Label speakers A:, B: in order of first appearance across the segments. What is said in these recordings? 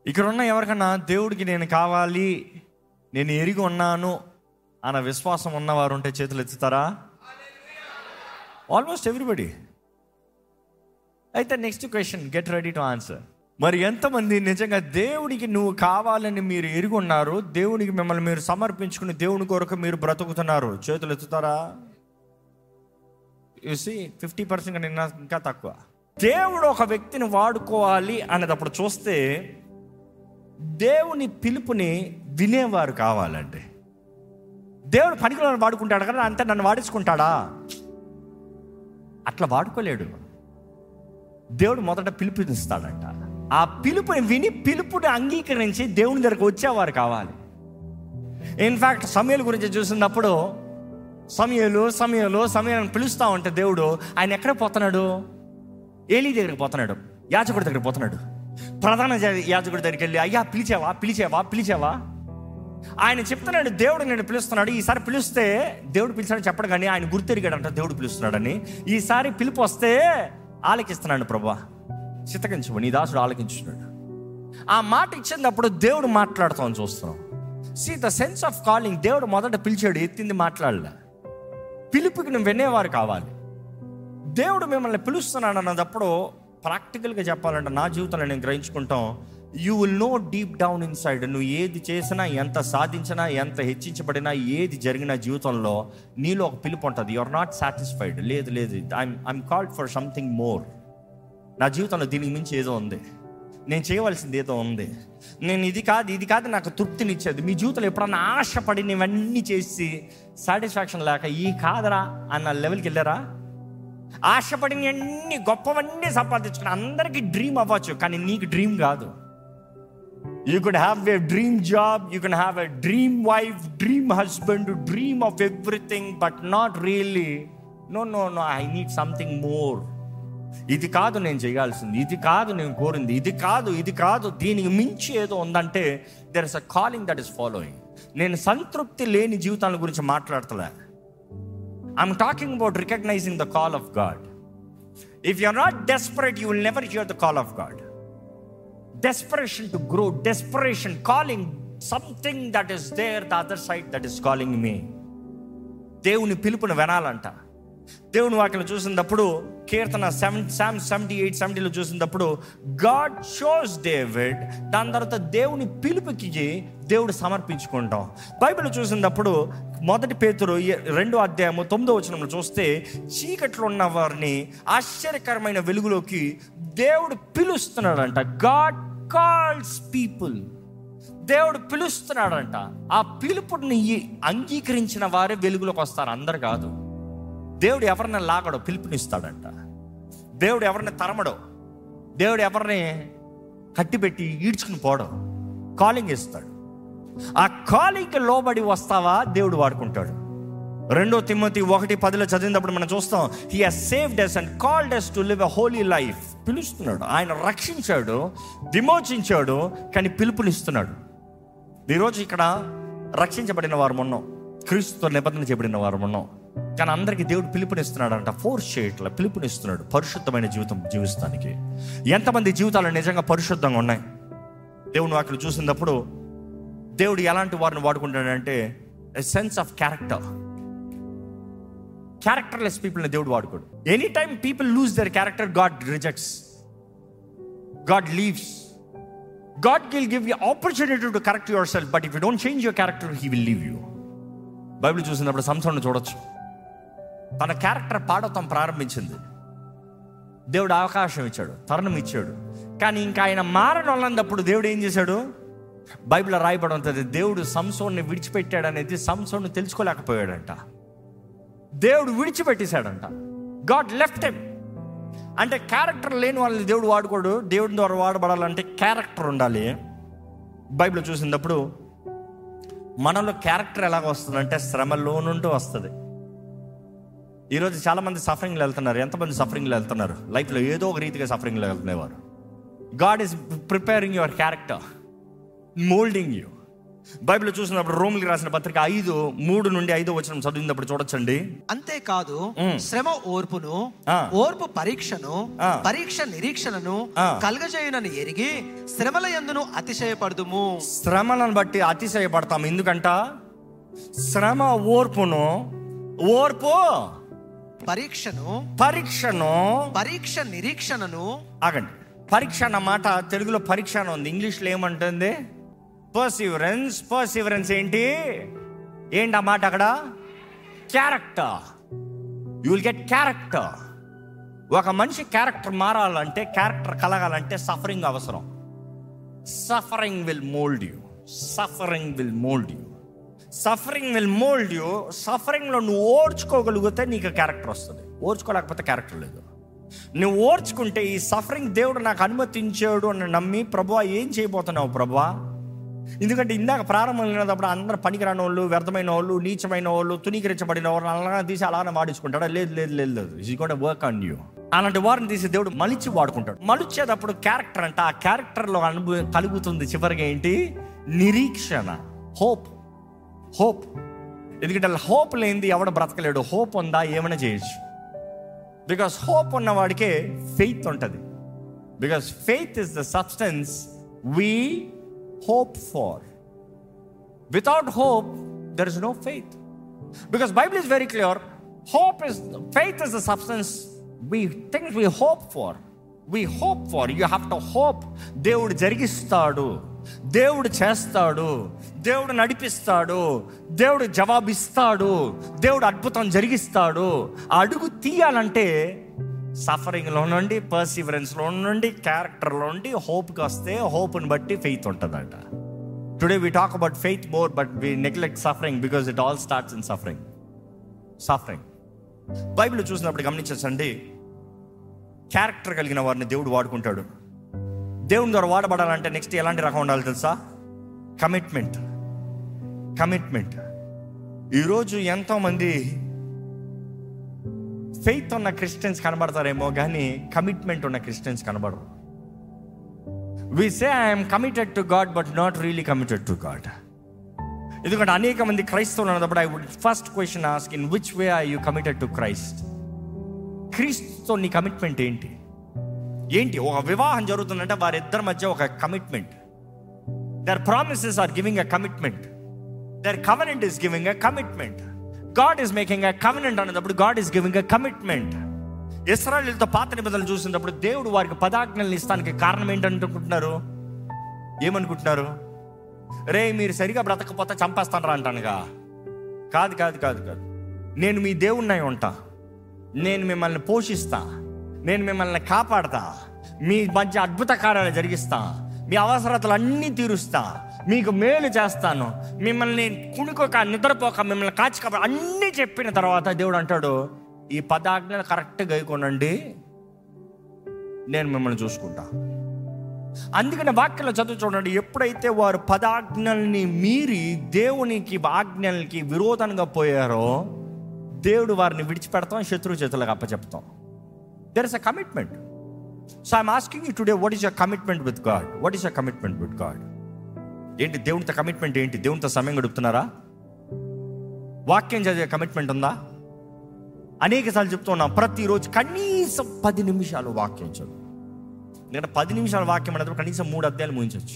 A: ఇక్కడ ఉన్న ఎవరికన్నా దేవుడికి నేను కావాలి, నేను ఎరిగి ఉన్నాను అన్న విశ్వాసం ఉన్నవారు ఉంటే చేతులు ఎత్తుతారా? Almost everybody. అయితే next question, get ready to answer. మరి ఎంతమంది నిజంగా దేవుడికి నువ్వు కావాలని మీరు ఎరిగి ఉన్నారు, దేవునికి మిమ్మల్ని మీరు సమర్పించుకుని దేవుని కొరకు మీరు బ్రతుకుతున్నారు? చేతులు ఎత్తుతారా? చూసి 50% కన్నా ఇంకా తక్కువ. దేవుడు ఒక వ్యక్తిని వాడుకోవాలి అనేటప్పుడు చూస్తే దేవుని పిలుపుని వినేవారు కావాలండి. దేవుడు పనికిలో వాడుకుంటాడు కదా, అంతే నన్ను వాడించుకుంటాడా? అట్లా వాడుకోలేడు. దేవుడు మొదట పిలుపునిస్తాడంట. ఆ పిలుపుని విని పిలుపుని అంగీకరించి దేవుని దగ్గరకు వచ్చేవారు కావాలి. ఇన్ఫ్యాక్ట్ సమయలు గురించి చూసినప్పుడు సమయలు పిలుస్తూ ఉంటే దేవుడు ఆయన ఎక్కడ పోతున్నాడు? ఏలీ దగ్గరికి పోతున్నాడు, యాజకుడి దగ్గరికి పోతున్నాడు. ప్రధాన యాజకుడి దగ్గరికి వెళ్ళి, అయ్యా పిలిచావా? ఆయన చెప్తున్నాడు, దేవుడు నేను పిలుస్తున్నాడు. ఈసారి పిలిస్తే దేవుడు పిలిచాడని చెప్పడు, కానీ ఆయన గుర్తెరిగాడంట దేవుడు పిలుస్తున్నాడని. ఈసారి పిలుపు వస్తే ఆలకిస్తున్నాడు. ప్రభువా చిత్తగించు, నీ దాసుడు ఆలకించున్నాడు. ఆ మాట ఇచ్చినప్పుడు దేవుడు మాట్లాడుతామని చూస్తున్నాం. See the sense of calling. దేవుడు మొదట పిలిచాడు, ఎత్తింది మాట్లాడలే. పిలుపుకి నువ్వు వినేవారు కావాలి. దేవుడు మిమ్మల్ని పిలుస్తున్నాడు అన్నప్పుడు ప్రాక్టికల్గా చెప్పాలంటే నా జీవితంలో నేను గ్రహించుకుంటాం, you will know deep down inside. నువ్వు ఏది చేసినా, ఎంత సాధించినా, ఎంత హెచ్చించబడినా, ఏది జరిగిన జీవితంలో నీలో ఒక పిలుపు ఉంటుంది. You are not satisfied. లేదు I'm called for something more. నా జీవితంలో దీనికి మించి ఏదో ఉంది, నేను చేయవలసింది ఏదో ఉంది, నేను ఇది కాదు నాకు తృప్తినిచ్చేది. మీ జీవితంలో ఎప్పుడన్నా ఆశపడి ఇవన్నీ చేసి సాటిస్ఫాక్షన్ లేక ఈ కాదరా అన్న లెవెల్కి వెళ్ళారా? ఆశపడిన అన్ని గొప్పవన్నీ సంపాదించుకుని అందరికీ డ్రీమ్ అవ్వచ్చు, కానీ నీకు డ్రీమ్ కాదు. You could have a dream job, you can have a dream wife, dream husband, dream of everything, but not really. No, I need something more. ఇది కాదు నేను చేయాల్సింది, ఇది కాదు నేను కోరింది, ఇది కాదు దీనికి మించి ఏదో ఉందంటే there is a calling that is following. నేను సంతృప్తి లేని జీవితాల గురించి మాట్లాడతలే. I'm talking about recognizing the call of God. If you are not desperate, you will never hear the call of God. Desperation to grow, desperation, calling something that is there, the other side that is calling me. దేవుని పిలుపును వినాలంట. దేవుని వాక్యం చూసినప్పుడు కీర్తన 78:70 చూసినప్పుడు God shows David. దాని తర్వాత దేవుని పిలుపుకి దేవుడు సమర్పించుకుంటాం. బైబిల్ చూసినప్పుడు 1 పేతురు 2:9 చూస్తే చీకట్లో ఉన్న వారిని ఆశ్చర్యకరమైన వెలుగులోకి దేవుడు పిలుస్తున్నాడంట. God calls people. దేవుడు పిలుస్తున్నాడంట. ఆ పిలుపుని అంగీకరించిన వారే వెలుగులోకి వస్తారు, అందరు కాదు. దేవుడు ఎవరిని లాగడో పిలుపునిస్తాడంట. దేవుడు ఎవరిని తరమడో, దేవుడు ఎవరిని కట్టిపెట్టి ఈడ్చుకుని పోవడం, కాలింగ్ ఇస్తాడు. ఆ కాలింగ్కి లోబడి వస్తావా దేవుడు వాడుకుంటాడు. 2 తిమోతి 1:10 చదివినప్పుడు మనం చూస్తాం, he has saved us and called us to live a holy life. పిలుస్తున్నాడు, ఆయన రక్షించాడు, విమోచించాడు, కానీ పిలుపునిస్తున్నాడు. ఈరోజు ఇక్కడ రక్షించబడిన వారు ఉన్నాం, క్రీస్తుతో నిబంధన చేయబడిన వారు ఉన్నాం, కానీ అందరికీ దేవుడు పిలుపునిస్తున్నాడు అంట. ఫోర్స్ చేయట్లా, పిలుపునిస్తున్నాడు పరిశుద్ధమైన జీవితం జీవిస్తానికి. ఎంతమంది జీవితాలు నిజంగా పరిశుద్ధంగా ఉన్నాయి? దేవుని వాక్యం చూసినప్పుడు దేవుడు ఎలాంటి వారిని వాడుకుంటాడంటే a sense of character. Characterless పీపుల్ని దేవుడు వాడుకోడు. Any time people lose their character, God rejects, God leaves. God will give you opportunity to correct yourself, but if you don't change your character, he will leave you. Bible చూసినప్పుడు Samson చూడొచ్చు, తన character పాడటం ప్రారంభించింది. దేవుడు అవకాశం ఇచ్చాడు, తరుణం ఇచ్చాడు, కానీ ఇంకా ఆయన మారనప్పుడు దేవుడు ఏం చేశాడు? బైబిల్లో రాయబడి ఉంటుంది, దేవుడు సంసోన్ని విడిచిపెట్టాడు అనేది సంసోను తెలుసుకోలేకపోయాడంట. దేవుడు విడిచిపెట్టేశాడంట. God left him. అంటే క్యారెక్టర్ లేని వాళ్ళని దేవుడు వాడుకోడు. దేవుడి ద్వారా వాడబడాలంటే క్యారెక్టర్ ఉండాలి. బైబిల్ చూసినప్పుడు మనలో క్యారెక్టర్ ఎలాగ వస్తుందంటే శ్రమలో నుండి వస్తుంది. ఈరోజు చాలామంది సఫరింగ్లో వెళ్తున్నారు. ఎంతమంది సఫరింగ్లో వెళ్తున్నారు? లైఫ్లో ఏదో ఒక రీతిగా సఫరింగ్లో వెళ్తున్నవారు. God is preparing your character, moulding you. Bible చూసినప్పుడు రోమిలికి రాసిన పత్రిక 5:3-5 చదివినప్పుడు చూడొచ్చండి.
B: అంతేకాదు శ్రమ ఓర్పును, ఓర్పు పరీక్షను, పరీక్ష నిరీక్షణను కలుగజేయునని ఎరిగి శ్రమల యందును అతిశయపడుదుము.
A: శ్రమలను బట్టి అతిశయపడతాం. ఎందుకంట శ్రమ ఓర్పును, ఓర్పు
B: పరీక్షను, పరీక్ష నిరీక్షణను.
A: ఆగండి, పరీక్ష అన్న మాట తెలుగులో పరీక్ష అని ఉంది, ఇంగ్లీష్లో ఏమంటుంది? పర్సివరెన్స్ ఏంటి ఆ మాట అక్కడ? Character. You will get character. ఒక మనిషి క్యారెక్టర్ మారాలంటే, క్యారెక్టర్ కలగాలంటే సఫరింగ్ అవసరం. Suffering will mould you. సఫరింగ్లో నువ్వు ఓర్చుకోగలిగితే నీకు క్యారెక్టర్ వస్తుంది. ఓర్చుకోలేకపోతే క్యారెక్టర్ లేదు. నువ్వు ఓర్చుకుంటే ఈ సఫరింగ్ దేవుడు నాకు అనుమతించాడు అని నమ్మి, ప్రభువా ఏం చేయబోతున్నావు ప్రభువా? ఎందుకంటే ఇందాక ప్రారంభమైనప్పుడు అందరూ పనికిరాని వాళ్ళు, వ్యర్థమైన వాళ్ళు, నీచమైన వాళ్ళు, తునీకరించబడిన వాళ్ళు అలాగే తీసి అలానే వాడించుకుంటాడు. లేదు, is gonna work on you. అలాంటి వారిని తీసి దేవుడు మలిచి వాడుకుంటాడు. మలిచేటప్పుడు క్యారెక్టర్ అంటే, ఆ క్యారెక్టర్లో అనుభవం కలుగుతుంది చివరిగా ఏంటి? నిరీక్షణ, హోప్. ఎందుకంటే హోప్ లేనిది ఎవడ బ్రతకలేడు. హోప్ ఉందా ఏమైనా చేయొచ్చు. బికాస్ హోప్ ఉన్నవాడికే ఫెయిత్ ఉంటుంది. Because faith is the substance we hope for. Without hope there is no faith, because Bible is very clear. Faith is the substance we hope for. You have to hope. దేవుడు జరిగిస్తాడు, దేవుడు చేస్తాడు, దేవుడు నడిపిస్తాడు, దేవుడు జవాబిస్తాడు, దేవుడు అద్భుతం జరిగిస్తాడు. అడుగు తీయాలంటే సఫరింగ్లో నుండి, పర్సివరెన్స్లో నుండి, క్యారెక్టర్లో నుండి హోప్కి వస్తే, హోప్ని బట్టి ఫెయిత్ ఉంటుందంట. Today we talk about faith more, but we neglect suffering because it all starts in suffering. Bible చూసినప్పుడు గమనించండి, క్యారెక్టర్ కలిగిన వారిని దేవుడు వాడుకుంటాడు. దేవుని ద్వారా వాడబడాలంటే నెక్స్ట్ ఎలాంటి రకం ఉండాలి తెలుసా? కమిట్మెంట్. ఈరోజు ఎంతోమంది ఫెయిత్ ఉన్న క్రిస్టియన్స్ కనబడతారేమో కానీ కమిట్మెంట్ ఉన్న క్రిస్టియన్స్ కనబడరు. We say I'm committed to God but not really committed to God. ఎందుకంటే అనేక మంది క్రైస్తవులు అన్నప్పుడు I would first question ask, in which way are you committed to Christ? క్రీస్తుతో నీ కమిట్మెంట్ ఏంటి? ఒక వివాహం జరుగుతుందంటే వారిద్దరి మధ్య ఒక commitment. Their promises are giving a commitment. Their covenant is giving a commitment. God is making a covenant అన్నప్పుడు God is giving a commitment. ఇశ్రాయేలుతో పాత నిబంధనలు చూసినప్పుడు దేవుడు వారికి 10 ఆజ్ఞలను ఇస్తానికి కారణం ఏంటనుకుంటున్నారు? ఏమనుకుంటున్నారు? రే మీరు సరిగా బ్రతకపోతే చంపేస్తాను రా అంటానుగా. కాదు. నేను మీ దేవుణ్ణి ఉంటా, నేను మిమ్మల్ని పోషిస్తా, నేను మిమ్మల్ని కాపాడతా, మీ మధ్య అద్భుత కార్యాలు జరిగిస్తా, మీ అవసరతలు అన్నీ తీరుస్తా, మీకు మేలు చేస్తాను, మిమ్మల్ని కునుకోక నిద్రపోక మిమ్మల్ని కాచి అన్నీ చెప్పిన తర్వాత దేవుడు అంటాడు, ఈ 10 ఆజ్ఞలు కరెక్ట్గా గైకొనండి, నేను మిమ్మల్ని చూసుకుంటా. అందుకని వాక్యంలో చదువు చూడండి, ఎప్పుడైతే వారు 10 ఆజ్ఞల్ని మీరి దేవునికి ఆజ్ఞలకి విరోధంగా పోయారో దేవుడు వారిని విడిచిపెడతాం, శత్రువు చేతులకు అప్పచెప్తాం. There is a commitment. So I'm asking you today, what is your commitment with God? ఏంటి దేవునితో కమిట్మెంట్? ఏంటి దేవునితో సమయం గడుపుతున్నారా? వాక్యం చదివే కమిట్మెంట్ ఉందా? అనేక సార్లు చెప్తూ ఉన్నాం, ప్రతిరోజు కనీసం 10 నిమిషాలు వాక్యం చదువు. ఎందుకంటే 10 నిమిషాల వాక్యం అనేది కనీసం 3 అధ్యాయాలు ముగించవచ్చు.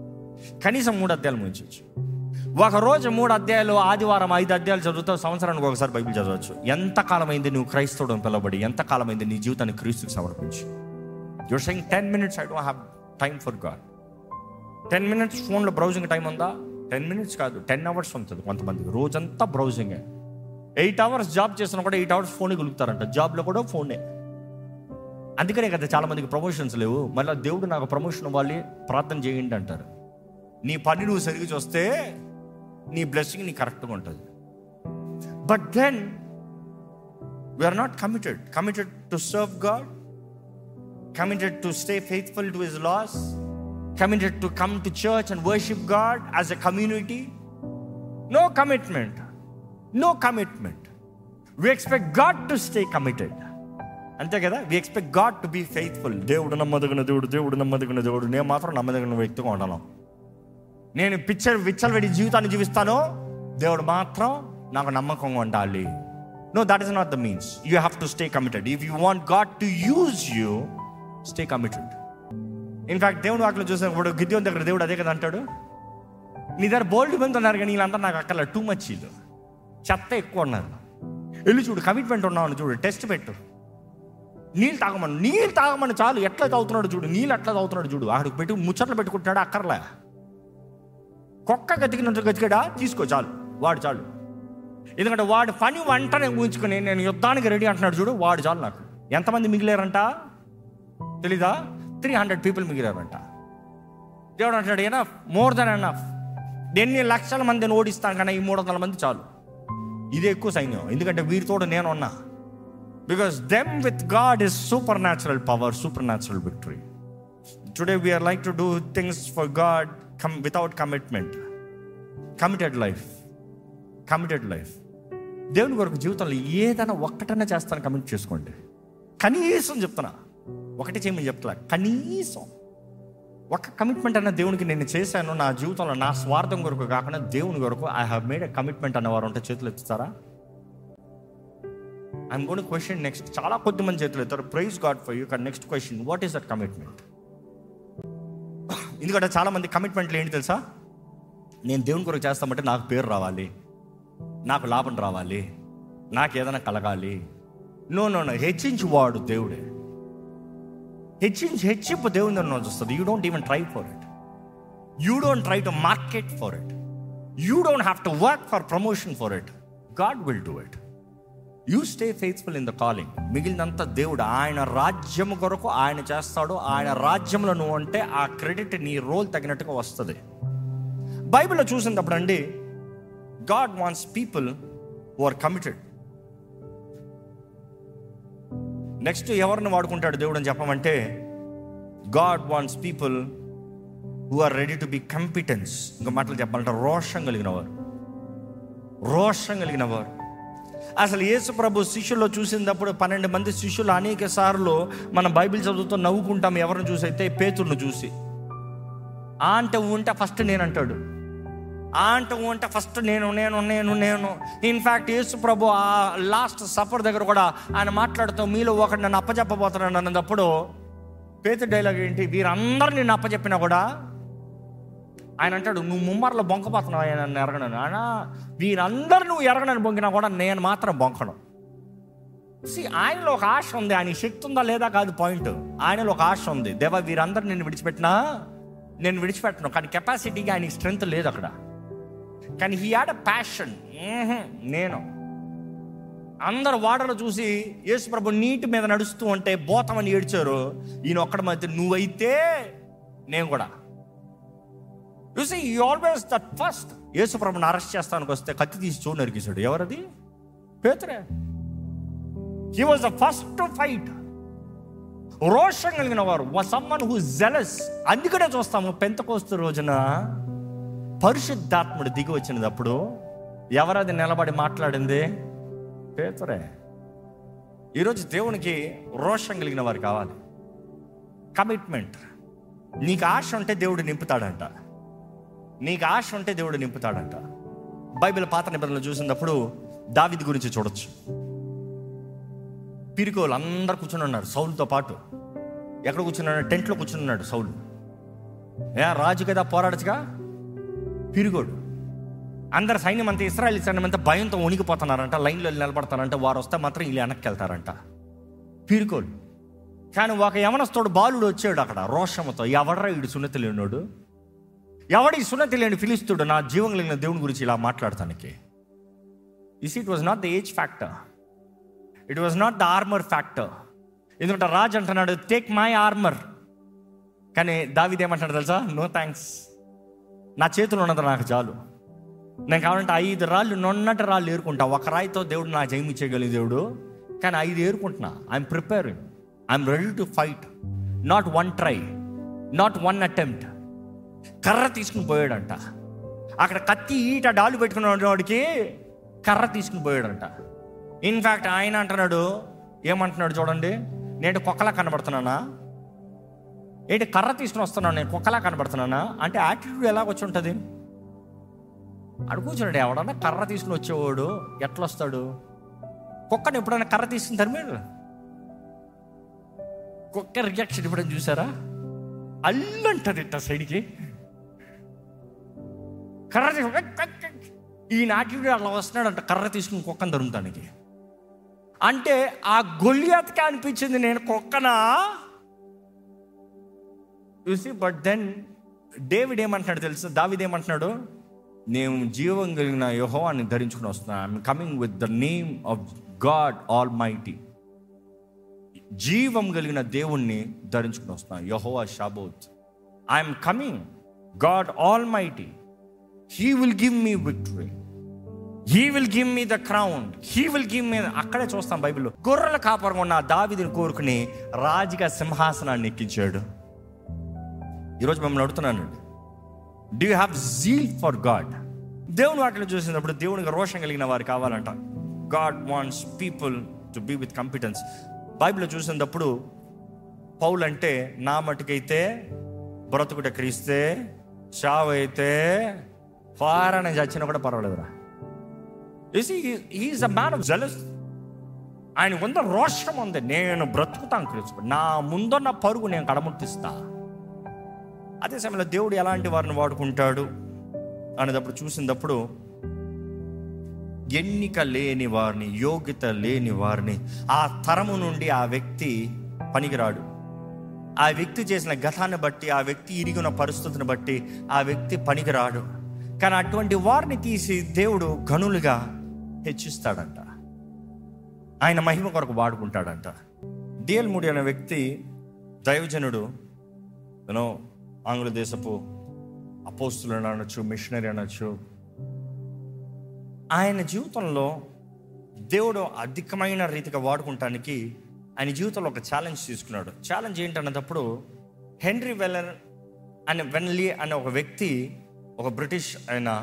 A: ఒక రోజు 3 అధ్యాయాలు, ఆదివారం 5 అధ్యాయాలు చదువుతావు, సంవత్సరానికి ఒకసారి బైబిల్ చదవచ్చు. ఎంతకాలమైంది నువ్వు క్రైస్తవుడు పిలవబడి? ఎంతకాలమైంది నీ జీవితాన్ని క్రీస్తుకి సమర్పించి? You're saying 10 minutes I don't have time for God. 10 minutes ఫోన్లో బ్రౌజింగ్ టైం ఉందా? 10 minutes కాదు, 10 hours ఉంటుంది కొంతమందికి. రోజంతా బ్రౌజింగే. 8 hours జాబ్ చేసినా కూడా 8 hours ఫోనే గెలుగుతారంట. జాబ్లో కూడా ఫోనే. అందుకనే కదా చాలా మందికి ప్రమోషన్స్ లేవు. మళ్ళీ దేవుడు నాకు ప్రమోషన్ ఇవ్వాలి, ప్రార్థన చేయండి అంటారు. నీ పని నువ్వు సరిగ్గా చూస్తే నీ బ్లెస్సింగ్ నీ కరెక్ట్గా ఉంటుంది. But then we're not committed to serve God, committed to stay faithful to his laws, committed to come to church and worship God as a community. No commitment. We expect God to stay committed. అంతే కదా, we expect God to be faithful. దేవుడు నమ్మదగిన దేవుడు, నేను మాత్రం నమ్మదగిన వ్యక్తిగా ఉండాలి. నేను విచ్చలవిడి జీవితాన్ని జీవిస్తాను, దేవుడు మాత్రం నాకు నమ్మకంగా ఉండాలి. No, that is not the means. You have to stay committed. If you want God to use you, stay committed. In fact దేవుడు వాటిలో చూసినప్పుడు గిద్యోని దగ్గర దేవుడు అదే కదా అంటాడు, నీ దగ్గర బోల్డ్ మంది ఉన్నారు కానీ వీళ్ళంతా నాకు అక్కడ టూ మచ్, వీళ్ళు చెత్త ఎక్కువ ఉన్నారు. వెళ్ళి చూడు, కమిట్మెంట్ ఉన్నామని చూడు, టెస్ట్ పెట్టు. నీళ్ళు తాగమని చాలు, ఎట్లా తాగుతున్నాడు చూడు, నీళ్ళు ఎట్లా తాగుతున్నాడు చూడు. అక్కడికి పెట్టి ముచ్చట్లు పెట్టుకుంటున్నాడు, అక్కర్లే. కుక్క గతికినంత గతికాడా, తీసుకో చాలు, వాడు చాలు. ఎందుకంటే వాడు పని వెంటనే ఊహించుకొని నేను యుద్ధానికి రెడీ అంటున్నాడు చూడు, వాడు చాలు. నాకు ఎంతమంది మిగిలారంట తెలీదా? 300 people మిగిలారంట. దేవుడు అంటాడు ఎనఫ్, మోర్ దెన్ ఎనఫ్. ఎన్ని లక్షల మందిని ఓడిస్తాను కన్నా ఈ 300 మంది చాలు. ఇదే ఎక్కువ సైన్యం, ఎందుకంటే వీరితో నేను ఉన్నా. Because them with God is supernatural power, supernatural victory. Today we're like to do things for God without commitment. Committed life. దేవుని కొరకు జీవితంలో ఏదైనా ఒక్కటన్నా చేస్తాను, కమిట్ చేసుకోండి. కనీసం చెప్తున్నా, ఒకటి చేయమని చెప్తా, కనీసం ఒక కమిట్మెంట్ అన్న దేవునికి నేను చేశాను నా జీవితంలో, నా స్వార్థం కొరకు కాకుండా దేవుని కొరకు I have made a commitment అన్నవారు ఉంటే చేతులు ఎత్తుతారా? I'm going to question next. చాలా కొద్ది మంది చేతులు ఎత్తారు. Praise God for you. కానీ next question, what is that commitment? ఎందుకంటే చాలా మంది కమిట్మెంట్లు ఏంటి తెలుసా? నేను దేవుని కొరకు చేస్తామంటే నాకు పేరు రావాలి, నాకు లాభం రావాలి, నాకు ఏదైనా కలగాలి. నో, హెచ్చించి వాడు దేవుడే. హెచ్చింపు దేవుని దగ్గర వస్తుంది. You don't even try for it. You don't try to market for it. You don't have to work for promotion for it. God will do it. You stay faithful in the calling. మిగిలినంత దేవుడు ఆయన రాజ్యం కొరకు ఆయన చేస్తాడు. ఆయన రాజ్యంలో నువ్వు అంటే ఆ క్రెడిట్ నీ రోల్ తగినట్టుగా వస్తుంది. బైబిల్లో చూసినప్పుడు అండి, God wants people who are committed. Next ఎవరిని వాడుకుంటాడు దేవుడు అని చెప్పమంటే, God wants people who are ready to be competence. ఇంకా మాటలు చెప్పాలంటే రోషం కలిగిన వారు. అసలు యేసు ప్రభు శిష్యుల్లో చూసినప్పుడు 12 మంది శిష్యులు అనేక సార్లు మనం బైబిల్ చదువుతూ నవ్వుకుంటాం. ఎవరిని చూసి అయితే పేతురును చూసి. అంటే ఉంటే ఫస్ట్ నేను అంటాడు, అంటే ఫస్ట్ నేను. ఇన్ఫ్యాక్ట్ యేసు ప్రభు ఆ లాస్ట్ సఫర్ దగ్గర కూడా ఆయన మాట్లాడుతూ మీలో ఒకటి నన్ను అప్పచెప్పబోతున్నాడు అన్నప్పుడు పేతురు డైలాగ్ ఏంటి? వీరందరూ నిన్ను అప్పచెప్పినా కూడా ఆయన అంటాడు, నువ్వు ముమ్మర్లో బొంకపోతున్నావు, నన్ను ఎరగనను. అయినా వీరందరూ నువ్వు ఎరగనని బొంకినా కూడా నేను మాత్రం బొంకను. ఆయనలో ఒక ఆశ ఉంది. ఆయన శక్తి ఉందా లేదా కాదు పాయింట్. ఆయనలో ఒక ఆశ ఉంది. దేవా వీరందరూ నేను విడిచిపెట్టను. కానీ కెపాసిటీగా ఆయనకి స్ట్రెంగ్త్ లేదు అక్కడ. కానీ హీ హ్యాడ్ అ ప్యాషన్. నేను అందరు వాడలు చూసి యేసు ప్రభు నీటి మీద నడుస్తూ ఉంటే బోతమని ఏడ్చారు. ఈయన ఒక్కడ మధ్య నువ్వైతే నేను కూడా. You see you always that first. Yesu ప్రభుని అరెస్ట్ చేస్తానికి వస్తే కత్తి తీసి చూడు నరికేశాడు. ఎవరది? పేతురే. He was the first to fight. రోషం కలిగిన వారు, సమ్మన్ హూ జెలస్. అందుకనే చూస్తాము పెంతెకోస్తు రోజున పరిశుద్ధాత్ముడు దిగి వచ్చినప్పుడు ఎవరది నిలబడి మాట్లాడింది? పేతురే. ఈరోజు దేవునికి రోషం కలిగిన వారు కావాలి. కమిట్మెంట్. నీకు ఆశ ఉంటే దేవుడు నింపుతాడంట. బైబిల్ పాత నిబంధనలు చూసినప్పుడు దావీదు గురించి చూడొచ్చు. పిరికోలు అందరు కూర్చుని ఉన్నారు సౌలుతో పాటు. ఎక్కడ కూర్చున్నాడు? టెంట్లో కూర్చుని ఉన్నాడు సౌలు. రాజు కదా, పోరాడచ్చుగా. పిరికోడు. అందరు సైన్యం అంతా, ఇశ్రాయేలు సైన్యం అంతా భయంతో వణికిపోతున్నారంట. లైన్లో నిలబడతారంట. వారు వస్తే మాత్రం వీళ్ళు వెనక్కి వెళ్తారంట. పిరికోలు. కానీ ఒక యవనస్తుడు బాలుడు వచ్చాడు అక్కడ రోషముతో. ఎవడరా వీడు సున్నతి లేనివాడు? ఎవడి సున్నతి లేని ఫిలిస్తీయుడు నా జీవం కలిగిన దేవుని గురించి ఇలా మాట్లాడటానికి? It was not the age factor, it was not the armour factor. ఎందుకంటే రాజు అంటున్నాడు టేక్ మై ఆర్మర్. కానీ దావీదు ఏమంటాడు తెలుసా? నో థ్యాంక్స్, నా చేతులు ఉన్నది నాకు చాలు. నేను కావాలంటే 5 రాళ్ళు నొన్నటి రాళ్ళు ఏరుకుంటా. ఒక రాయితో దేవుడు నా జయమిచ్చేయగలిగే దేవుడు. కానీ 5 ఏరుకుంటున్నా. I'm preparing, I'm ready to fight. Not 1 try, not 1 attempt. కర్ర తీసుకుని పోయాడంట. అక్కడ కత్తి ఈట డాలు పెట్టుకున్న వాడికి కర్ర తీసుకుని పోయాడంట. ఇన్ఫ్యాక్ట్ ఆయన అంటున్నాడు, ఏమంటున్నాడు చూడండి, నేను కుక్కలా కనబడుతున్నానా? ఏంటి కర్ర తీసుకుని వస్తున్నాను, నేను కుక్కలా కనబడుతున్నానా అంటే యాటిట్యూడ్ ఎలాగొచ్చి ఉంటుంది? అడు కూర్చున్నాడు. ఎవడన్నా కర్ర తీసుకుని వచ్చేవాడు ఎట్లా వస్తాడు? కుక్కని ఎప్పుడైనా కర్ర తీసుకుంటారు మీరు? కుక్క రియాక్షన్ ఎప్పుడైనా చూసారా? అల్లంటది ఇట్ట సైడ్కి కర్ర ఈ యాటిట్యూడ్ అలా వస్తున్నాడంట, కర్ర తీసుకుని కుక్కని తరుముతానికి. అంటే ఆ గొల్లియాత్కి అనిపించింది నేను కుక్కనా చూసి. బట్ దెన్ డేవిడ్ ఏమంటున్నాడు తెలుసు? దావీదు ఏమంటున్నాడు? నేను జీవం కలిగిన యెహోవాని ధరించుకుని వస్తున్నాను. I'm coming with the name of God almighty. జీవం కలిగిన దేవుణ్ణి ధరించుకుని వస్తున్నాను, Jehovah Sabaoth. I'm coming God almighty. He will give me victory, he will give me the crown, he will give me. అక్కడే చూస్తాం బైబిల్లో, గొర్రెల కాపరంగా ఉన్న దావీదుని కోరుకుని రాజుగా సింహాసనాన్ని ఎక్కించాడు. ఈరోజు మిమ్మల్ని అడుగుతున్నానండి, do you have zeal for God? దేవుని వాటిని చూసినప్పుడు దేవునికి రోషం కలిగిన వారు కావాలంట. God wants people to be with competence. బైబిల్లో చూసినప్పుడు పౌలు అంటే, నా మటుకైతే బ్రతుకుట క్రీస్తే, చావు అయితే ఫారాన్ని చచ్చినా కూడా పర్వాలేదురా. Is a man of jealous. ఆయన కొంత రోషం ఉంది, నేను బ్రతుకుతాను క్రీస్తు, నా ముందున్న పరుగు నేను కడముట్టిస్తా. అదే సమయంలో దేవుడు ఎలాంటి వారిని వాడుకుంటాడు అనేటప్పుడు చూసినప్పుడు, ఎన్నిక లేని వారిని, యోగ్యత లేని వారిని, ఆ తరము నుండి ఆ వ్యక్తి పనికిరాడు. ఆ వ్యక్తి చేసిన గతాన్ని బట్టి, ఆ వ్యక్తి ఇరిగిన పరిస్థితిని బట్టి ఆ వ్యక్తి పనికిరాడు. కానీ అటువంటి వారిని తీసి దేవుడు గనులుగా హెచ్చిస్తాడంట, ఆయన మహిమ కొరకు వాడుకుంటాడంట. డిఎల్ మూడీ అనే వ్యక్తి దైవజనుడు, ఆంగ్ల దేశపు అపోస్తులు అనొచ్చు, మిషనరీ అనొచ్చు. ఆయన జీవితంలో దేవుడు అధికమైన రీతిగా వాడుకుంటానికి ఆయన జీవితంలో ఒక ఛాలెంజ్ తీసుకున్నాడు. ఛాలెంజ్ ఏంటన్నప్పుడు, హెన్రీ వెన్లీ అనే ఒక వ్యక్తి, ఒక బ్రిటిష్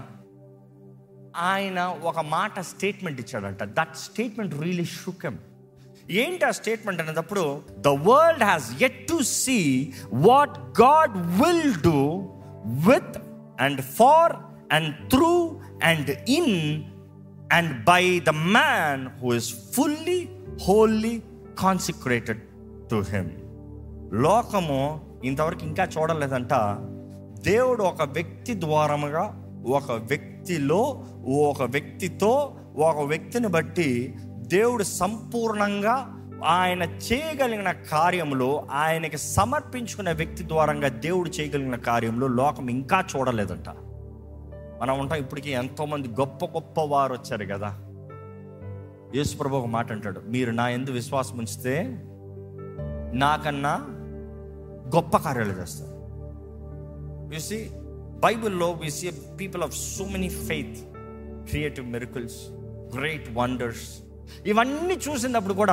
A: ఆయన ఒక మాట స్టేట్మెంట్ ఇచ్చాడంట. That statement really shook him. ఏంటి ఆ స్టేట్మెంట్ అనేటప్పుడు, the world has yet to see what God will do with and for and through and in and by the man who is fully wholly consecrated to him. లోకము ఇంతవరకు ఇంకా చూడలేదంట, దేవుడు ఒక వ్యక్తి ద్వారముగా, ఒక వ్యక్తిలో, ఒక వ్యక్తితో, ఒక వ్యక్తిని బట్టి దేవుడు సంపూర్ణంగా ఆయన చేయగలిగిన కార్యములో, ఆయనకి సమర్పించుకున్న వ్యక్తి ద్వారంగా దేవుడు చేయగలిగిన కార్యంలో లోకం ఇంకా చూడలేదంట. మనం ఉంటాం ఇప్పటికీ ఎంతోమంది గొప్ప గొప్ప వారు వచ్చారు కదా. యేసు ప్రభువు ఒక మాట అంటాడు, మీరు నా యందు విశ్వాసం ఉంచితే నాకన్నా గొప్ప కార్యాలు చేస్తారు. యు సీ, బైబిల్లో we see people of so many faith, creative miracles, great wonders. ఇవన్నీ చూసినప్పుడు కూడా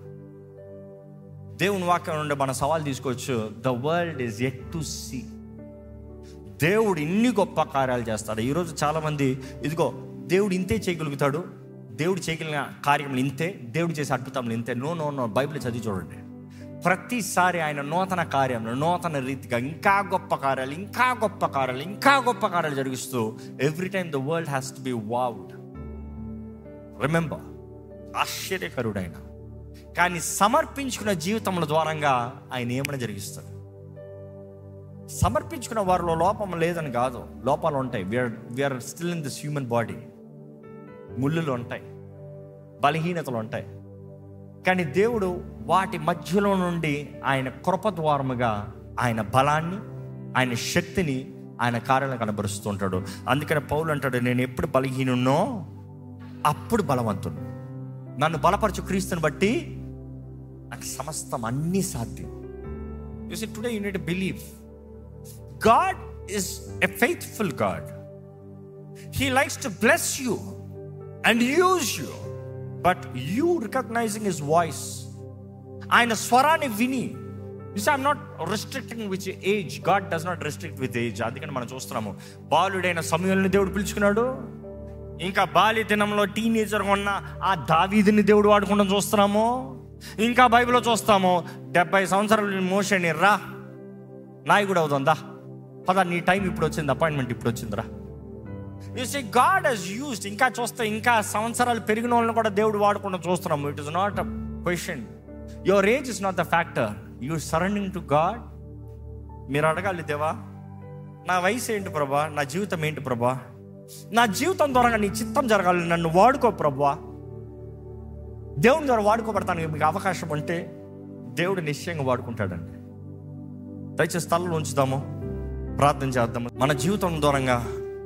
A: దేవుని వాక్యం నుండి మన సవాల్ తీసుకోవచ్చు. The world is yet to see. దేవుడు ఇన్ని గొప్ప కార్యాలు చేస్తాడు. ఈరోజు చాలామంది, ఇదిగో దేవుడు ఇంతే చేయగలుగుతాడు, దేవుడు చేయగలిగిన కార్యములు ఇంతే, దేవుడు చేసే అద్భుతములు ఇంతే. నో నో నో, బైబిల్ చదివి చూడండి. ప్రతిసారి ఆయన నూతన కార్యములు, నూతన రీతిగా ఇంకా గొప్ప కార్యాలు, ఇంకా గొప్ప కార్యాలు, ఇంకా గొప్ప కార్యాలు జరిగిస్తూ, every time the world has to be wowed. Remember, ఆశ్చర్యకరుడైన కానీ సమర్పించుకున్న జీవితముల ద్వారంగా ఆయన ఏమైనా జరిగిస్తాడు. సమర్పించుకున్న వారిలో లోపం లేదని కాదు, లోపాలు ఉంటాయి. We are still in this human body. ముళ్ళులు ఉంటాయి, బలహీనతలు ఉంటాయి. కానీ దేవుడు వాటి మధ్యలో నుండి ఆయన కృప ద్వారముగా ఆయన బలాన్ని, ఆయన శక్తిని, ఆయన కార్యాలను కనబరుస్తుంటాడు. అందుకని పౌలు అంటాడు, నేను ఎప్పుడు బలహీనున్నో అప్పుడు బలవంతుడు. నన్ను బలపరచు క్రీస్తుని బట్టి నాకు సమస్తం అన్నీ సాధ్యం. You see, today you need to believe God is a faithful God. He likes to bless you and use you, but you recognizing his voice, ఆయన స్వరాన్ని విని. You see, I'm not restricting with age. God does not restrict with age. అందుకని మనం చూస్తున్నాము, బాలుడైన సమూయేలుని దేవుడు పిలుచుకున్నాడు. ఇంకా బాల్య దినంలో టీనేజర్గా ఉన్న ఆ దావీదుని దేవుడు వాడుకోవడం చూస్తున్నాము. ఇంకా బైబిల్లో చూస్తాము, 70 సంవత్సరాలు మోషేని రా నాయకుడు అవుతుందా, పద నీ టైం ఇప్పుడు వచ్చింది, అపాయింట్మెంట్ ఇప్పుడు వచ్చిందిరా. You see God has used. ఇంకా చూస్తే ఇంకా సంవత్సరాలు పెరిగిన వాళ్ళని కూడా దేవుడు వాడకుండా చూస్తున్నాము. It is not a question. Your age is not the factor. You surrendering to God. మీరు అడగాలి, దేవా నా వయసు ఏంటి ప్రభా, నా జీవితం ఏంటి ప్రభా, నా జీవితం ద్వారా నీ చిత్తం జరగాలి, నన్ను వాడుకో ప్రభా. దేవుని ద్వారా వాడుకోబడతానికి మీకు అవకాశం ఉంటే దేవుడు నిశ్చయంగా వాడుకుంటాడండి. దయచేసి స్థలంలో ఉంచుదాము, ప్రార్థన చేద్దాము. మన జీవితం దూరంగా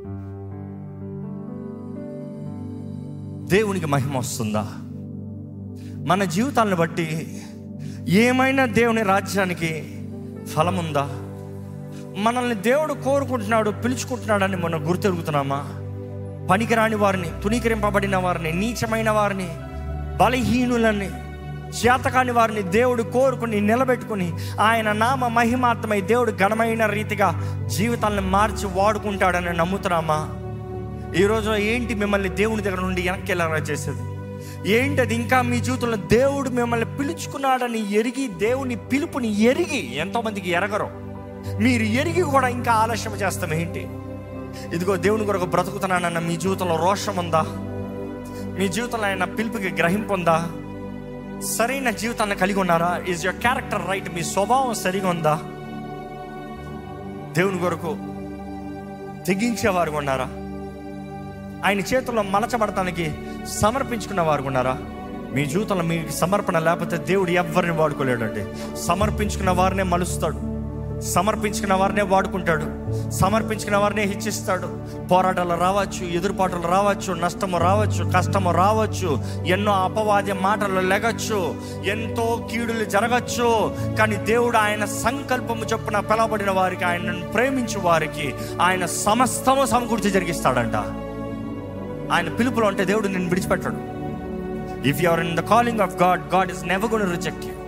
A: దేవునికి మహిమ వస్తుందా? మన జీవితాలను బట్టి ఏమైనా దేవుని రాజ్యానికి ఫలం ఉందా? మనల్ని దేవుడు కోరుకుంటున్నాడు, పిలుచుకుంటున్నాడని మనం గుర్తెరుగుతున్నామా? పనికిరాని వారిని, తునీకరింపబడిన వారిని, నీచమైన వారిని, బలహీనులని, చేతకాని వారిని దేవుడు కోరుకుని నిలబెట్టుకుని ఆయన నామ మహిమార్థమై దేవుడు ఘనమైన రీతిగా జీవితాలను మార్చి వాడుకుంటాడని నమ్ముతున్నామా? ఈరోజు ఏంటి మిమ్మల్ని దేవుని దగ్గర నుండి వెనక్కి వెళ్ళారా చేసేది? ఏంటది? ఇంకా మీ జీవితంలో దేవుడు మిమ్మల్ని పిలుచుకున్నాడని ఎరిగి, దేవుని పిలుపుని ఎరిగి, ఎంతోమందికి ఎరగరు, మీరు ఎరిగి కూడా ఇంకా ఆలస్యం చేస్తాం ఏంటి? ఇదిగో దేవుని కొరకు బ్రతుకుతున్నానన్న మీ జీవితంలో రోషం ఉందా? మీ జీవితంలో ఆయన పిలుపుకి గ్రహింపు ఉందా? సరైన జీవితాన్ని కలిగి ఉన్నారా? Is your character right? మీ స్వభావం సరిగా ఉందా? దేవుని కొరకు తెగించేవారు ఉన్నారా? ఆయన చేతుల్లో మలచబడటానికి సమర్పించుకున్న వారు ఉన్నారా? మీ జీవితంలో మీ సమర్పణ లేకపోతే దేవుడు ఎవరిని వాడుకోలేడండి. సమర్పించుకున్న వారినే మలుస్తాడు, సమర్పించుకున్న వారినే వాడుకుంటాడు, సమర్పించుకున్న వారినే హెచ్చిస్తాడు. పోరాటాలు రావచ్చు, ఎదురుపాటులు రావచ్చు, నష్టము రావచ్చు, కష్టము రావచ్చు, ఎన్నో అపవాది మాటలు లెగచ్చు, ఎంతో కీడులు జరగచ్చు. కానీ దేవుడు ఆయన సంకల్పము చొప్పున పిలవబడిన వారికి, ఆయనను ప్రేమించు వారికి ఆయన సమస్తము సమకూర్చి జరిగిస్తాడంట. ఆయన పిలుపులో అంటే దేవుడు నిన్ను విడిచిపెట్టాడు. If you are in the calling of God, God is never gonna reject you.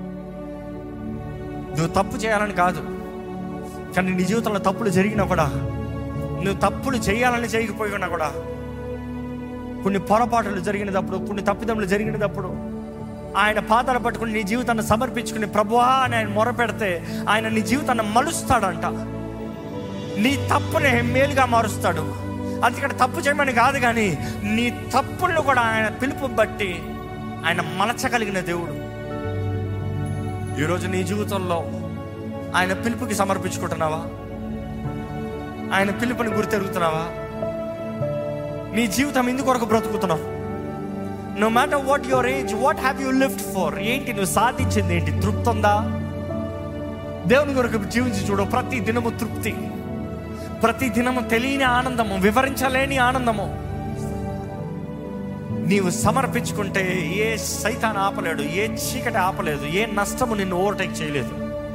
A: నువ్వు తప్పు చేయాలని కాదు, కానీ నీ జీవితంలో తప్పులు జరిగినా కూడా, నువ్వు తప్పులు చేయాలని చేయకపోయినా కూడా, కొన్ని పొరపాట్లు జరిగినప్పుడు, కొన్ని తప్పిదములు జరిగినప్పుడు ఆయన పాదాలు పట్టుకుని నీ జీవితాన్ని సమర్పించుకుని ప్రభువా అని ఆయన మొరపెడితే ఆయన నీ జీవితాన్ని మలుస్తాడంట. నీ తప్పుని మేలుగా మారుస్తాడు. అది ఇక్కడ తప్పు చేయమని కాదు, కానీ నీ తప్పులను కూడా ఆయన పిలుపు బట్టి ఆయన మలచగలిగిన దేవుడు. ఈరోజు నీ జీవితంలో ఆయన పిలుపుకి సమర్పించుకుంటున్నావా? ఆయన పిలుపుని గుర్తెరుగుతున్నావా? నీ జీవితం ఎందుకు కొరకు బ్రతుకుతున్నావు? No matter what your age, what have you lived for? ఏంటి నువ్వు సాధించింది? ఏంటి? తృప్తి ఉందా? దేవుని కొరకు జీవించి చూడు. ప్రతి దినము తృప్తి, ప్రతి దినము తెలియని ఆనందము, వివరించలేని ఆనందము. నీవు సమర్పించుకుంటే ఏ సైతాన్ ఆపలేడు, ఏ చీకటి ఆపలేదు, ఏ నష్టము నిన్ను ఓవర్టేక్ చేయలేదు.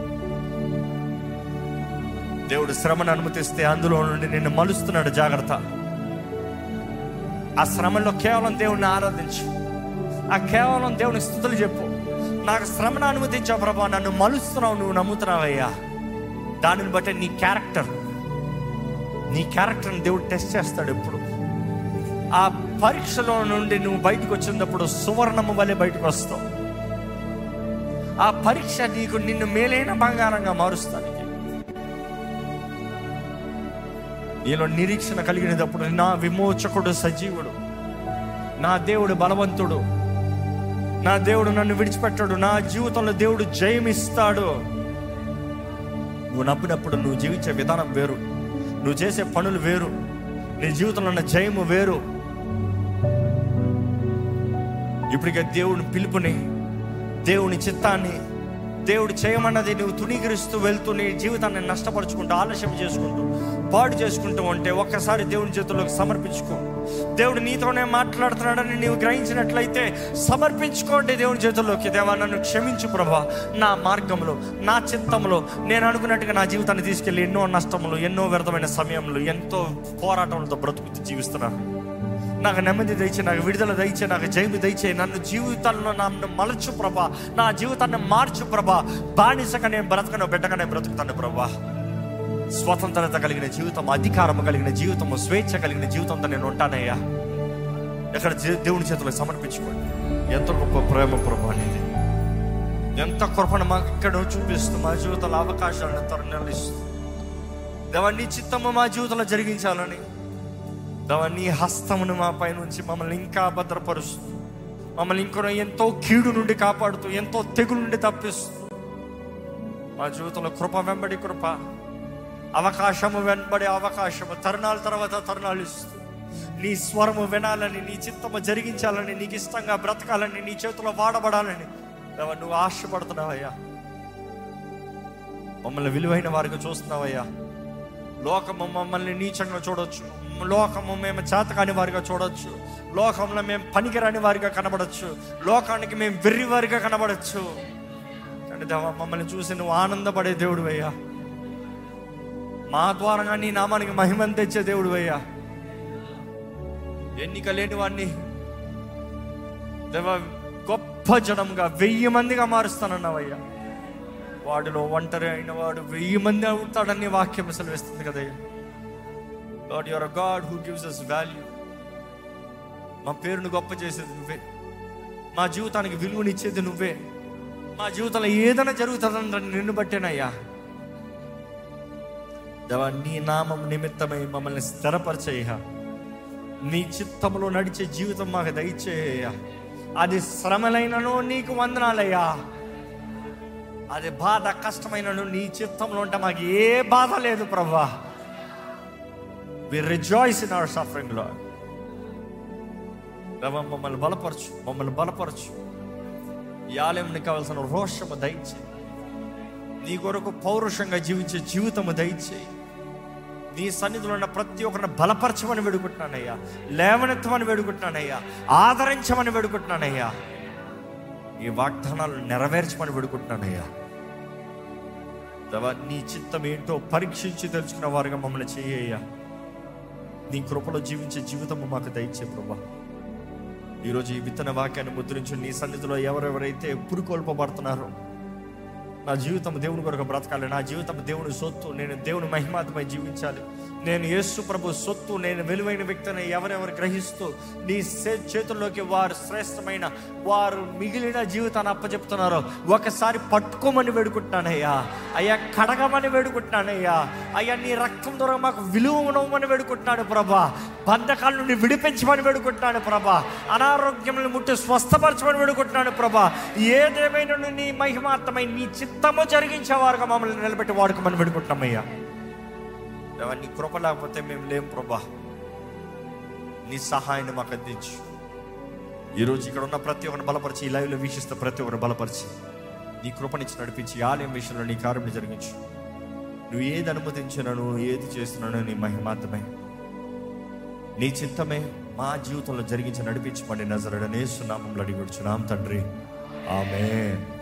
A: దేవుడు శ్రమను అనుమతిస్తే అందులో నుండి నిన్ను మలుస్తున్నాడు. జాగ్రత్త. ఆ శ్రమలో కేవలం దేవుడిని ఆరాధించు, ఆ కేవలం దేవుని స్తుతులు చెప్పు. నాకు శ్రమను అనుమతించావు ప్రభా, నన్ను మలుస్తున్నావు, నువ్వు నమ్ముతున్నావయ్యా. దానిని బట్టి నీ క్యారెక్టర్ని దేవుడు టెస్ట్ చేస్తాడు ఎప్పుడు. ఆ పరీక్షలో నుండి నువ్వు బయటకు వచ్చినప్పుడు సువర్ణము వలె బయటకు వస్తావు. ఆ పరీక్ష నిన్ను మేలైన బంగారంగా మారుస్తాను. నీలో నిరీక్షణ కలిగినప్పుడు నా విమోచకుడు సజీవుడు, నా దేవుడు బలవంతుడు, నా దేవుడు నన్ను విడిచిపెట్టాడు, నా జీవితంలో దేవుడు జయమిస్తాడు. నువ్వు నమ్మినప్పుడు నువ్వు జీవించే విధానం వేరు, నువ్వు చేసే పనులు వేరు, నీ జీవితంలో ఉన్న జయము వేరు. ఇప్పటికే దేవుని పిలుపుని, దేవుని చిత్తాన్ని, దేవుడు చేయమన్నది నువ్వు తునీకరిస్తూ వెళ్తూ నీ జీవితాన్ని నష్టపరుచుకుంటూ, ఆలస్యం చేసుకుంటూ, పాడు చేసుకుంటూ ఉంటే ఒక్కసారి దేవుని చేతుల్లోకి సమర్పించుకో. దేవుడు నీతోనే మాట్లాడుతున్నాడని నీవు గ్రహించినట్లయితే సమర్పించుకోండి దేవుని చేతుల్లోకి. దేవా నన్ను క్షమించు ప్రభా, నా మార్గంలో, నా చిత్తంలో నేను అనుకున్నట్టుగా నా జీవితాన్ని తీసుకెళ్ళి ఎన్నో నష్టములు, ఎన్నో వ్యర్థమైన సమయంలో, ఎంతో పోరాటంతో బ్రతుకుతూ జీవిస్తున్నాను. నాకు నెమ్మది దయచే, నాకు విడుదల దయచే, నాకు జయము దయచే. నన్ను జీవితంలో నన్ను మలచు ప్రభా, నా జీవితాన్ని మార్చు ప్రభా. బానిసగా నేను బ్రతకను, బిడ్డగా నేను బ్రతుకుతాను ప్రభా. స్వతంత్రత కలిగిన జీవితం, అధికారం కలిగిన జీవితము, స్వేచ్ఛ కలిగిన జీవితంతో నేను ఉంటానయ్యా. ఎక్కడ దేవుని చేతులకు సమర్పించుకోండి. ఎంతో గొప్ప ప్రేమ ప్రభా అనేది. ఎంత కృపను మాకు ఇక్కడ చూపిస్తూ మా జీవితంలో అవకాశాలను తరుణాలు ఇస్తూ దేవా, నీ చిత్తము మా జీవితంలో జరిగించాలని దేవా, నీ హస్తమును మా పై నుంచి మమ్మల్ని ఇంకా భద్రపరుస్తూ, మమ్మల్ని ఇంకొన ఎంతో కీడు నుండి కాపాడుతూ, ఎంతో తెగులు నుండి తప్పిస్తూ, మా జీవితంలో కృప వెంబడి కృప, అవకాశము వెంబడి అవకాశము, తరుణాల తర్వాత తరుణాలు ఇస్తూ, నీ స్వరము వినాలని, నీ చిత్తము జరిగించాలని, నీకు ఇష్టంగా బ్రతకాలని, నీ చేతిలో వాడబడాలని దేవా నువ్వు ఆశపడుతున్నావయ్యా. మమ్మల్ని విలువైన వారికి చూస్తున్నావయ్యా. లోకము మమ్మల్ని నీచంగా చూడొచ్చు, లోకము మేము చేతకాని వారిగా చూడొచ్చు, లోకంలో మేము పనికిరాని వారిగా కనబడచ్చు, లోకానికి మేము వెర్రి వారిగా కనబడచ్చు. కానీ దేవా, మమ్మల్ని చూసి నువ్వు ఆనందపడే దేవుడు అయ్యా. మా ద్వారంగా నీ నామానికి మహిమను తెచ్చే దేవుడు అయ్యా. ఎన్నిక లేని వాడిని దేవా గొప్ప జనంగా 1000 మందిగా మారుస్తానన్నావయ్యా. వాడిలో ఒంటరి అయిన వాడు 1000 మంది అవుతాడని వాక్యం సెలవిస్తుంది కదయ్యా. Lord, you are a God who gives us value. మా పేరును గొప్ప చేసేది నువ్వే, మా జీవితానికి విలువనిచ్చేది నువ్వే. మా జీవితంలో ఏదైనా జరుగుతుందని నిన్ను బట్టేనయ్యా. దేవా, నీ నామం నిమిత్తమై మమ్మల్ని స్థిరపరిచేయ్యా. నీ చిత్తంలో నడిచే జీవితం మాకు దయచేయ్యా. అది శ్రమలైనను నీకు వందనాలయ్యా. అది బాధ కష్టమైనను నీ చిత్తంలో ఉంటే మాకు ఏ బాధ లేదు ప్రభువా. We rejoice in our suffering Lord. దేవా, మమ్మల్ని బలపరచు. ఈ ఆలయానికి కావాల్సిన రోషము దయచేయి. నీ కొరకు పౌరుషంగా జీవించే జీవితము దయచేయి. నీ సన్నిధిలో ఉన్న ప్రతి ఒక్కరిని బలపరచమని వేడుకుంటున్నానయ్యా, లేవనెత్తమని వేడుకుంటున్నానయ్యా, ఆదరించమని వేడుకుంటున్నానయ్యా. ఈ వాగ్దానాలు నెరవేర్చమని వేడుకుంటున్నానయ్యా. దేవా, నీ చిత్తం ఏంటో పరీక్షించి తెలుసుకున్న వారుగా మమ్మల్ని చేయ్యా. నీ కృపలో జీవించే జీవితము మాకు దయచే ప్రభా. ఈరోజు ఈ విత్తన వాక్యాన్ని ముద్రించి నీ సన్నిధిలో ఎవరెవరైతే పురుకొల్పబడుతున్నారో, నా జీవితం దేవుని కొరకు బ్రతకాలి, నా జీవితం దేవుని సొత్తు, నేను దేవుని మహిమాత్మై జీవించాలి, నేను యేసు ప్రభు సొత్తు, నేను విలువైన వ్యక్తిని ఎవరెవరు గ్రహిస్తూ నీ చేతుల్లోకి వారు శ్రేష్టమైన వారు మిగిలిన జీవితాన్ని అప్పచెప్తున్నారో ఒకసారి పట్టుకోమని వేడుకుంటున్నానయ్యా. అయ్యా, కడగమని వేడుకుంటున్నానయ్యా. అయ్యా, నీ రక్తం ద్వారా మాకు విలువ ఉండమని వేడుకుంటున్నాను ప్రభా. బంధకాల నుండి విడిపించమని వేడుకుంటున్నాను ప్రభా. అనారోగ్యములను ముట్టి స్వస్థపరచమని వేడుకుంటున్నాను ప్రభా. ఏదేమైనా నీ మహిమాత్మై నీ చిత్తము జరిగించేవారుగా మమ్మల్ని నిలబెట్టి వాడుకోమని వేడుకుంటున్నామయ్యా. నీ కృప లేకపోతే మేము లేం ప్రభా. నీ సహాయాన్ని మాకు అందించు. ఈరోజు ఇక్కడ ఉన్న ప్రతి ఒక్కరిని బలపరిచి, ఈ లైవ్లో వీక్షిస్తే ప్రతి ఒక్కరిని బలపరిచి నీ కృపనిచ్చి నడిపించి ఆలయం విషయంలో నీ కార్యం జరిగించు. నువ్వు ఏది అనుమతించినాను, ఏది చేస్తున్నానో నీ మహిమాత్మే, నీ చిత్తమే మా జీవితంలో జరిగించి నడిపించమని నజరేయుడైన యేసు నామములో అడిగి వచ్చున్నాం తండ్రి, ఆమేన్.